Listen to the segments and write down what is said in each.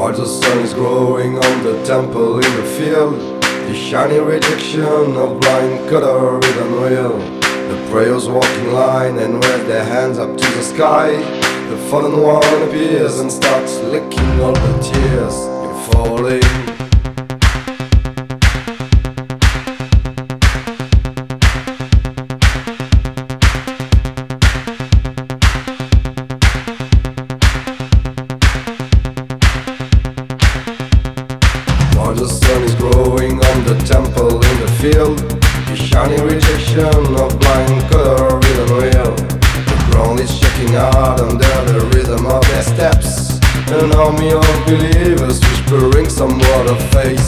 While the sun is growing on the temple in the field, the shiny rejection of blind color is unreal. The prayers walk in line and raise their hands up to the sky. The fallen one appears and starts licking all the tears. You're falling. While the sun is growing on the temple in the field, the shiny rejection of blind color is unreal. The ground is shaking hard under the rhythm of their steps. An army of believers whispering some word of faith.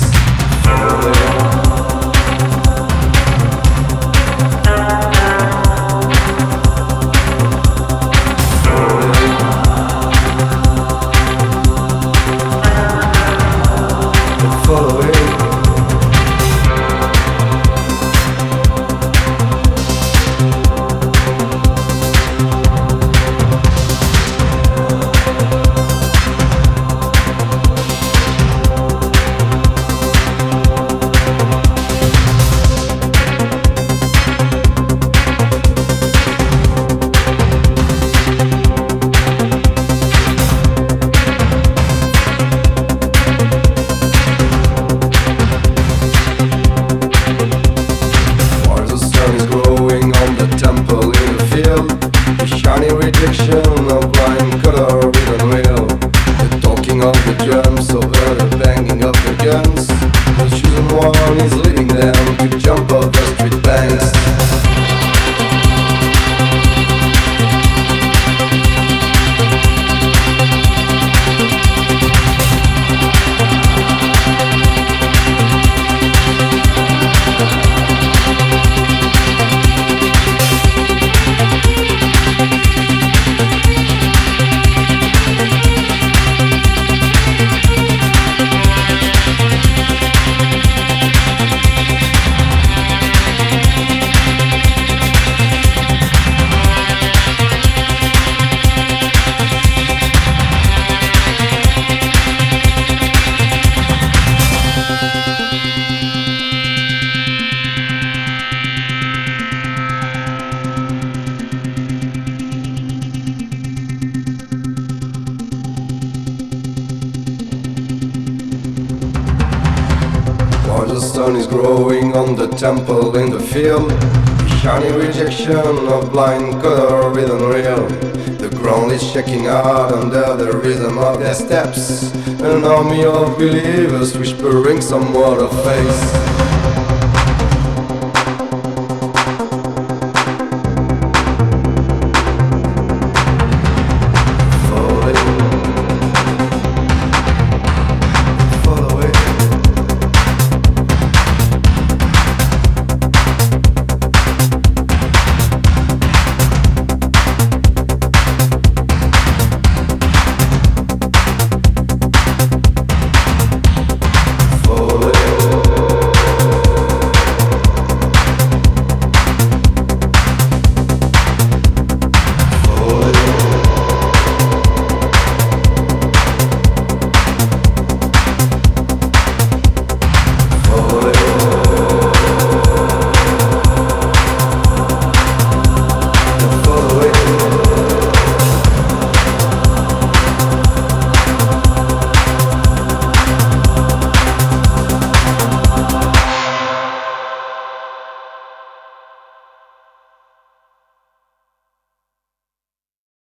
Shiny rejection of blind color is unreal. The talking of the drums over the banging of the guns. The chosen one is leading them to jump off the street banks. While the sun is growing on the temple in the field, the shiny rejection of blind color is unreal. The ground is shaking hard under the rhythm of their steps. An army of believers whispering some word of faith.